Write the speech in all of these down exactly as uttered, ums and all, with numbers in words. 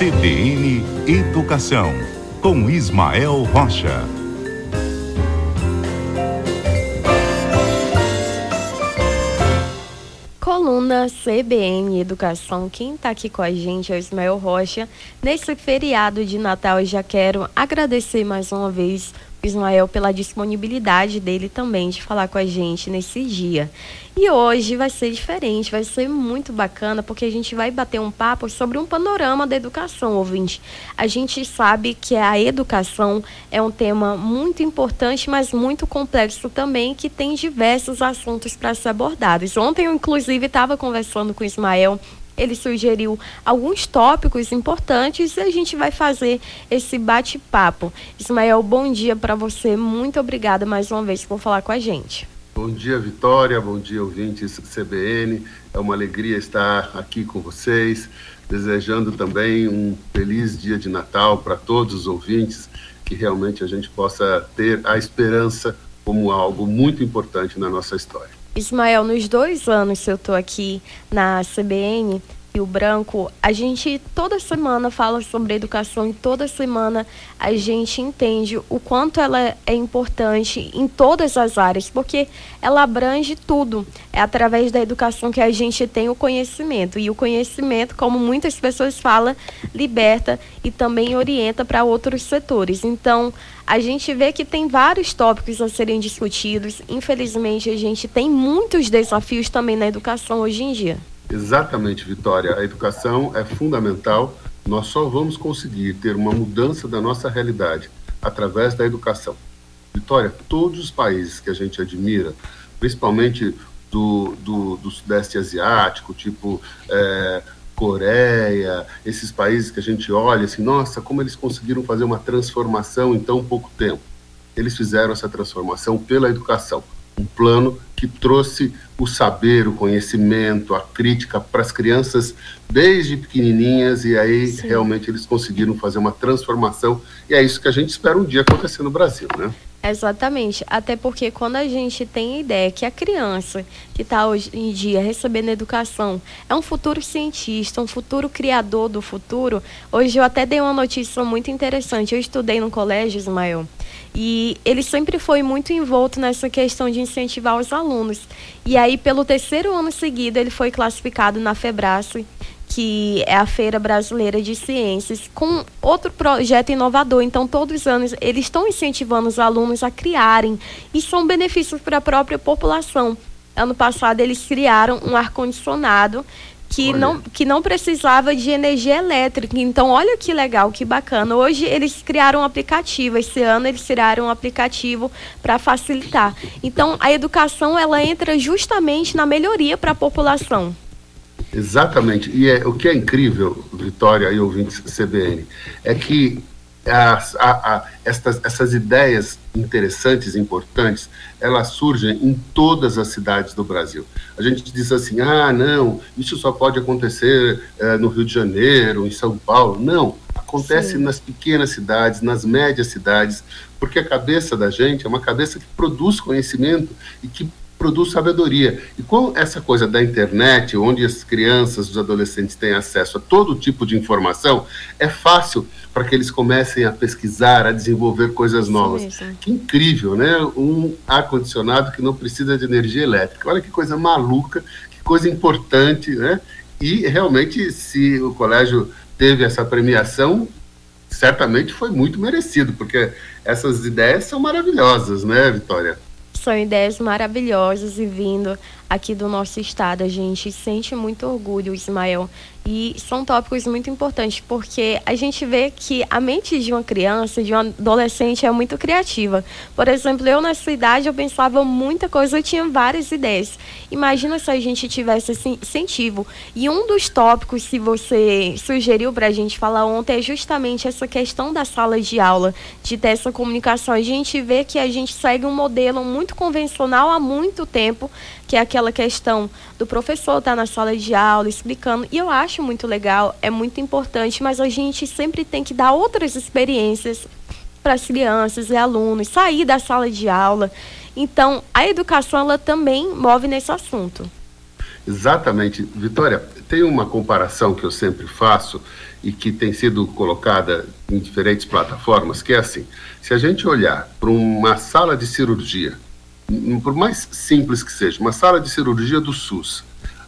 C B N Educação, com Ismael Rocha. Coluna C B N Educação. Quem está aqui com a gente é o Ismael Rocha. Nesse feriado de Natal, eu já quero agradecer mais uma vez o Ismael pela disponibilidade dele também de falar com a gente nesse dia. E hoje vai ser diferente, vai ser muito bacana, porque a gente vai bater um papo sobre um panorama da educação, ouvinte. A gente sabe que a educação é um tema muito importante, mas muito complexo também, que tem diversos assuntos para ser abordados. Ontem eu, inclusive, estava conversando com o Ismael. Ele sugeriu alguns tópicos importantes e a gente vai fazer esse bate-papo. Ismael, bom dia para você. Muito obrigada mais uma vez por falar com a gente. Bom dia, Vitória. Bom dia, ouvintes C B N. É uma alegria estar aqui com vocês, desejando também um feliz dia de Natal para todos os ouvintes, que realmente a gente possa ter a esperança como algo muito importante na nossa história. Ismael, nos dois anos que eu estou aqui na C B N, Rio Branco, a gente toda semana fala sobre educação e toda semana a gente entende o quanto ela é importante em todas as áreas, porque ela abrange tudo. É através da educação que a gente tem o conhecimento. E o conhecimento, como muitas pessoas falam, liberta e também orienta para outros setores. Então, a gente vê que tem vários tópicos a serem discutidos. Infelizmente, a gente tem muitos desafios também na educação hoje em dia. Exatamente, Vitória. A educação é fundamental. Nós só vamos conseguir ter uma mudança da nossa realidade através da educação. Vitória, todos os países que a gente admira, principalmente do, do, do Sudeste Asiático, tipo é, Coreia, esses países que a gente olha assim, nossa, como eles conseguiram fazer uma transformação em tão pouco tempo. Eles fizeram essa transformação pela educação. Um plano que trouxe o saber, o conhecimento, a crítica para as crianças desde pequenininhas, e aí Sim. realmente eles conseguiram fazer uma transformação, e é isso que a gente espera um dia acontecer no Brasil, né? Exatamente, até porque quando a gente tem a ideia que a criança que está hoje em dia recebendo educação é um futuro cientista, um futuro criador do futuro. Hoje eu até dei uma notícia muito interessante. Eu estudei no colégio, Ismael, e ele sempre foi muito envolto nessa questão de incentivar os alunos. E aí, pelo terceiro ano seguido, ele foi classificado na FEBRASE, que é a Feira Brasileira de Ciências, com outro projeto inovador. Então, todos os anos, eles estão incentivando os alunos a criarem, e são benefícios para a própria população. Ano passado, eles criaram um ar-condicionado que não, que não precisava de energia elétrica. Então, olha que legal, que bacana. Hoje, eles criaram um aplicativo. Esse ano, eles criaram um aplicativo para facilitar. Então, a educação, ela entra justamente na melhoria para a população. Exatamente. E é, o que é incrível, Vitória e ouvintes C B N, é que as, a, a, estas, essas ideias interessantes, importantes, elas surgem em todas as cidades do Brasil. A gente diz assim, ah, não, isso só pode acontecer é, no Rio de Janeiro, em São Paulo. Não, acontece Sim. nas pequenas cidades, nas médias cidades, porque a cabeça da gente é uma cabeça que produz conhecimento e que produz sabedoria. E com essa coisa da internet, onde as crianças, os adolescentes têm acesso a todo tipo de informação, é fácil para que eles comecem a pesquisar, a desenvolver coisas novas. Sim, que incrível, né? Um ar-condicionado que não precisa de energia elétrica. Olha que coisa maluca, que coisa importante, né? E realmente, se o colégio teve essa premiação, certamente foi muito merecido, porque essas ideias são maravilhosas, né, Vitória? São ideias maravilhosas, e vindo aqui do nosso estado, a gente sente muito orgulho, Ismael. E são tópicos muito importantes, porque a gente vê que a mente de uma criança, de um adolescente, é muito criativa. Por exemplo, eu nessa idade, eu pensava muita coisa, eu tinha várias ideias. Imagina se a gente tivesse esse incentivo. E um dos tópicos que você sugeriu para a gente falar ontem é justamente essa questão da sala de aula, de ter essa comunicação. A gente vê que a gente segue um modelo muito convencional há muito tempo, que é aquela questão do professor estar na sala de aula explicando, e eu acho muito legal, é muito importante, mas a gente sempre tem que dar outras experiências para as crianças e alunos, sair da sala de aula. Então, a educação, ela também move nesse assunto. Exatamente. Vitória, tem uma comparação que eu sempre faço e que tem sido colocada em diferentes plataformas, que é assim: se a gente olhar para uma sala de cirurgia, por mais simples que seja, uma sala de cirurgia do SUS,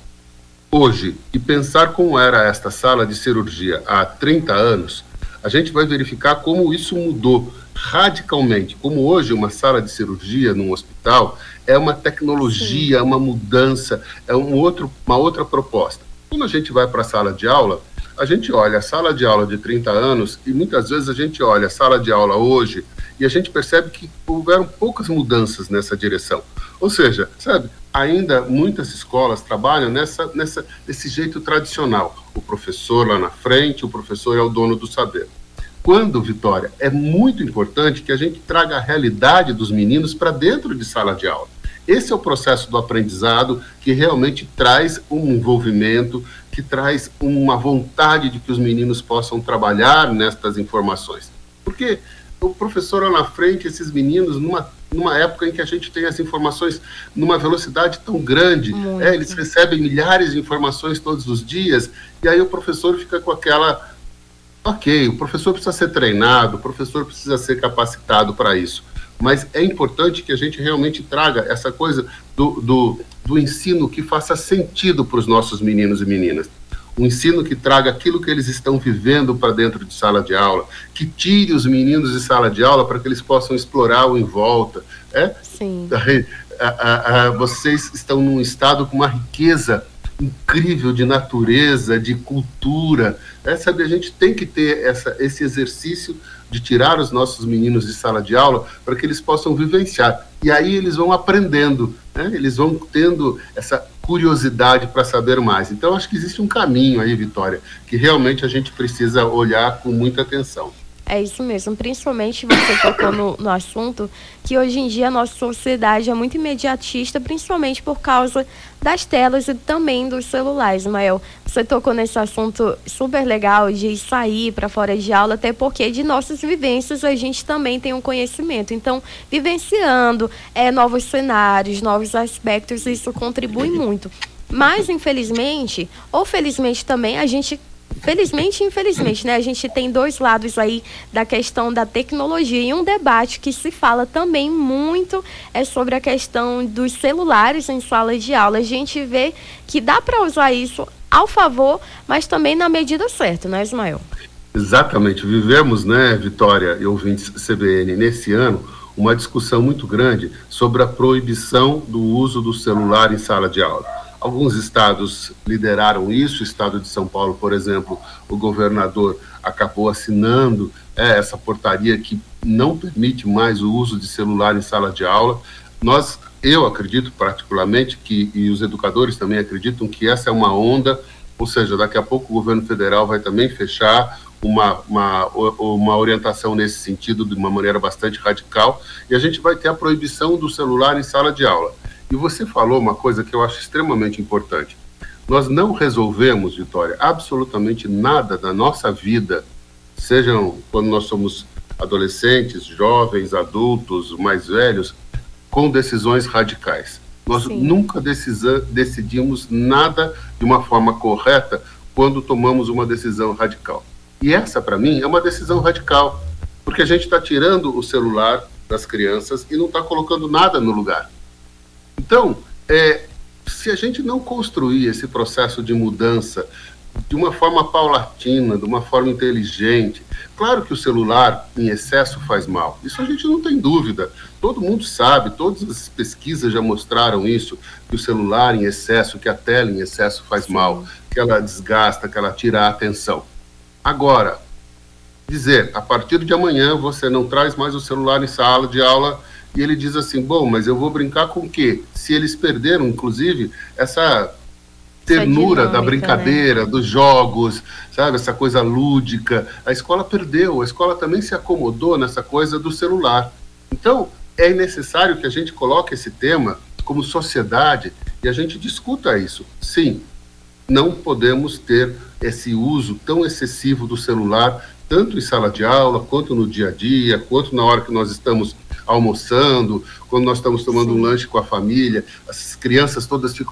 hoje, e pensar como era esta sala de cirurgia há trinta anos, a gente vai verificar como isso mudou radicalmente. Como hoje uma sala de cirurgia num hospital é uma tecnologia, Sim. uma mudança, é um outro, uma outra proposta. Quando a gente vai para a sala de aula, a gente olha a sala de aula de trinta anos e muitas vezes a gente olha a sala de aula hoje e a gente percebe que houveram poucas mudanças nessa direção. Ou seja, sabe, ainda muitas escolas trabalham nessa, nessa, nesse jeito tradicional. O professor lá na frente, o professor é o dono do saber. Quando, Vitória, é muito importante que a gente traga a realidade dos meninos para dentro de sala de aula. Esse é o processo do aprendizado que realmente traz um envolvimento, que traz uma vontade de que os meninos possam trabalhar nestas informações. Porque o professor lá na frente, esses meninos, numa, numa época em que a gente tem as informações numa velocidade tão grande, é, eles recebem milhares de informações todos os dias, e aí o professor fica com aquela... Ok, o professor precisa ser treinado, o professor precisa ser capacitado para isso, mas é importante que a gente realmente traga essa coisa do, do, do ensino que faça sentido para os nossos meninos e meninas. Um ensino que traga aquilo que eles estão vivendo para dentro de sala de aula, que tire os meninos de sala de aula para que eles possam explorar o em volta. É? Sim. A, a, a, vocês estão num estado com uma riqueza incrível de natureza, de cultura. É, sabe, a gente tem que ter essa, esse exercício de tirar os nossos meninos de sala de aula para que eles possam vivenciar. E aí eles vão aprendendo, né? Eles vão tendo essa curiosidade para saber mais. Então, acho que existe um caminho aí, Vitória, que realmente a gente precisa olhar com muita atenção. É isso mesmo, principalmente você tocou no, no assunto que hoje em dia a nossa sociedade é muito imediatista, principalmente por causa das telas e também dos celulares, Ismael. Você tocou nesse assunto super legal de sair para fora de aula, até porque de nossas vivências a gente também tem um conhecimento. Então, vivenciando é, novos cenários, novos aspectos, isso contribui muito. Mas, infelizmente, ou felizmente também, a gente... Felizmente e infelizmente, né? A gente tem dois lados aí da questão da tecnologia e um debate que se fala também muito é sobre a questão dos celulares em sala de aula. A gente vê que dá para usar isso ao favor, mas também na medida certa, né, Ismael? Exatamente. Vivemos, né, Vitória e ouvintes C B N, nesse ano, uma discussão muito grande sobre a proibição do uso do celular em sala de aula. Alguns estados lideraram isso, o estado de São Paulo, por exemplo, o governador acabou assinando é, essa portaria que não permite mais o uso de celular em sala de aula. Nós, eu acredito particularmente, que, e os educadores também acreditam que essa é uma onda, ou seja, daqui a pouco o governo federal vai também fechar uma, uma, uma orientação nesse sentido de uma maneira bastante radical, e a gente vai ter a proibição do celular em sala de aula. E você falou uma coisa que eu acho extremamente importante. Nós não resolvemos, Vitória, absolutamente nada da nossa vida, sejam quando nós somos adolescentes, jovens, adultos, mais velhos, com decisões radicais. Nós Sim. nunca decisa, decidimos nada de uma forma correta quando tomamos uma decisão radical. E essa, para mim, é uma decisão radical, porque a gente está tirando o celular das crianças e não está colocando nada no lugar. Então, é, se a gente não construir esse processo de mudança de uma forma paulatina, de uma forma inteligente, claro que o celular em excesso faz mal, isso a gente não tem dúvida, todo mundo sabe, todas as pesquisas já mostraram isso, que o celular em excesso, que a tela em excesso faz mal, que ela desgasta, que ela tira a atenção. Agora, dizer, a partir de amanhã você não traz mais o celular em sala de aula. E ele diz assim, bom, mas eu vou brincar com o quê? Se eles perderam, inclusive, essa ternura dinâmica, da brincadeira, né? Dos jogos, sabe? Essa coisa lúdica. A escola perdeu, a escola também se acomodou nessa coisa do celular. Então, é necessário que a gente coloque esse tema como sociedade e a gente discuta isso. Sim, não podemos ter esse uso tão excessivo do celular, tanto em sala de aula, quanto no dia a dia, quanto na hora que nós estamos almoçando, quando nós estamos tomando Sim. um lanche com a família, as crianças todas ficam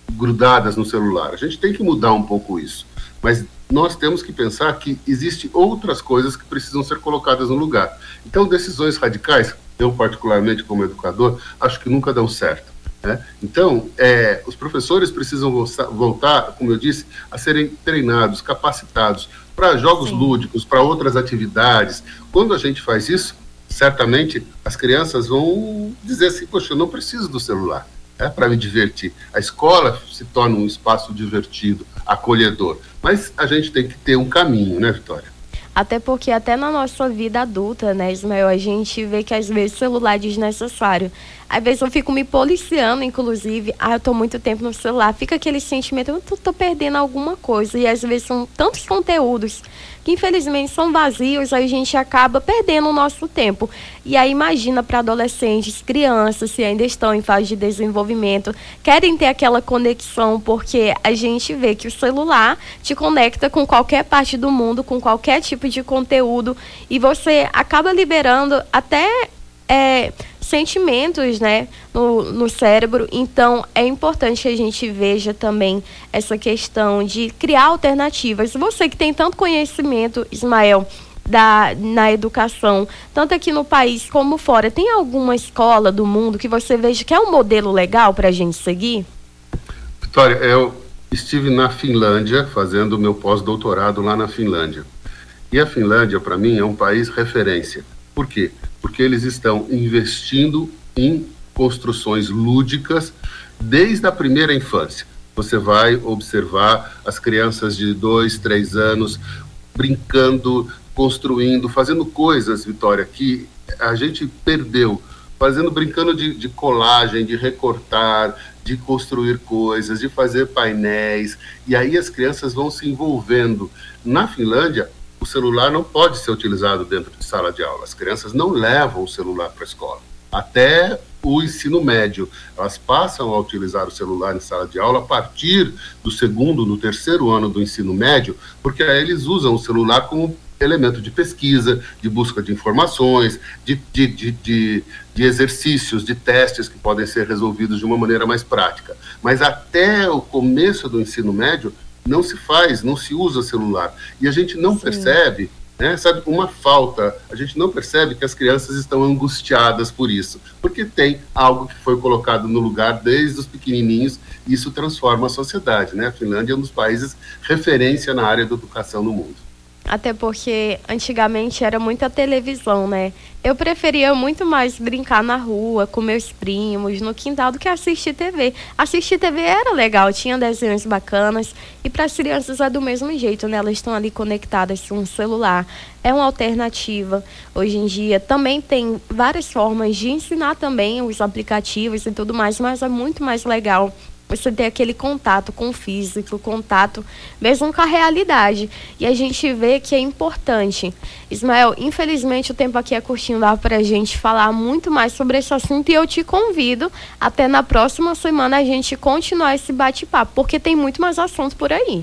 grudadas no celular. A gente tem que mudar um pouco isso. Mas nós temos que pensar que existem outras coisas que precisam ser colocadas no lugar. Então, decisões radicais, eu particularmente como educador, acho que nunca dão certo, né? Então, é, os professores precisam voltar, como eu disse, a serem treinados, capacitados para jogos Sim. lúdicos, para outras atividades. Quando a gente faz isso, certamente as crianças vão dizer assim, poxa, eu não preciso do celular, é para me divertir. A escola se torna um espaço divertido, acolhedor. Mas a gente tem que ter um caminho, né, Vitória? Até porque até na nossa vida adulta, né, Ismael, a gente vê que às vezes o celular é desnecessário. Às vezes eu fico me policiando, inclusive, ah, eu tô muito tempo no celular, fica aquele sentimento, eu tô, tô perdendo alguma coisa, e às vezes são tantos conteúdos que infelizmente são vazios, aí a gente acaba perdendo o nosso tempo. E aí imagina para adolescentes, crianças, se ainda estão em fase de desenvolvimento, querem ter aquela conexão, porque a gente vê que o celular te conecta com qualquer parte do mundo, com qualquer tipo de conteúdo, e você acaba liberando até é, sentimentos, né, no, no cérebro. Então é importante que a gente veja também essa questão de criar alternativas. Você que tem tanto conhecimento, Ismael, da, na educação, tanto aqui no país como fora, tem alguma escola do mundo que você veja que é um modelo legal para a gente seguir? Vitória, eu estive na Finlândia fazendo o meu pós-doutorado lá na Finlândia. E a Finlândia, para mim, é um país referência. Por quê? Porque eles estão investindo em construções lúdicas desde a primeira infância. Você vai observar as crianças de dois, três anos brincando, construindo, fazendo coisas, Vitória, que a gente perdeu, fazendo, brincando de, de colagem, de recortar, de construir coisas, de fazer painéis, e aí as crianças vão se envolvendo. Na Finlândia, o celular não pode ser utilizado dentro de sala de aula. As crianças não levam o celular para a escola. Até o ensino médio, elas passam a utilizar o celular em sala de aula a partir do segundo, no terceiro ano do ensino médio, porque aí eles usam o celular como elemento de pesquisa, de busca de informações, de, de, de, de, de exercícios, de testes que podem ser resolvidos de uma maneira mais prática. Mas até o começo do ensino médio, não se faz, não se usa celular. E a gente não Sim. percebe, né, sabe, uma falta, a gente não percebe que as crianças estão angustiadas por isso, porque tem algo que foi colocado no lugar desde os pequenininhos, e isso transforma a sociedade, né? A Finlândia é um dos países referência na área da educação no mundo. Até porque antigamente era muita televisão, né? Eu preferia muito mais brincar na rua, com meus primos, no quintal, do que assistir T V. Assistir T V era legal, tinha desenhos bacanas. E para as crianças é do mesmo jeito, né? Elas estão ali conectadas com um celular. É uma alternativa. Hoje em dia também tem várias formas de ensinar também os aplicativos e tudo mais, mas é muito mais legal você ter aquele contato com o físico, contato mesmo com a realidade. E a gente vê que é importante. Ismael, infelizmente o tempo aqui é curtinho, dá para a gente falar muito mais sobre esse assunto, e eu te convido até na próxima semana a gente continuar esse bate-papo, porque tem muito mais assunto por aí.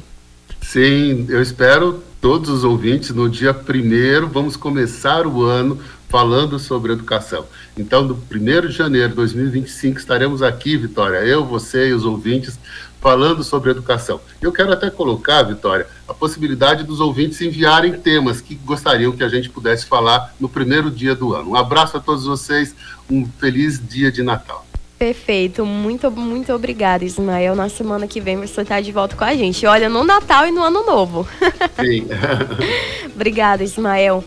Sim, eu espero todos os ouvintes no dia primeiro, vamos começar o ano falando sobre educação. Então, do primeiro de janeiro de dois mil e vinte e cinco, estaremos aqui, Vitória, eu, você e os ouvintes, falando sobre educação. Eu quero até colocar, Vitória, a possibilidade dos ouvintes enviarem temas que gostariam que a gente pudesse falar no primeiro dia do ano. Um abraço a todos vocês, um feliz dia de Natal. Perfeito, muito, muito obrigada, Ismael. Na semana que vem você está de volta com a gente. Olha, no Natal e no Ano Novo. Sim. Obrigada, Ismael.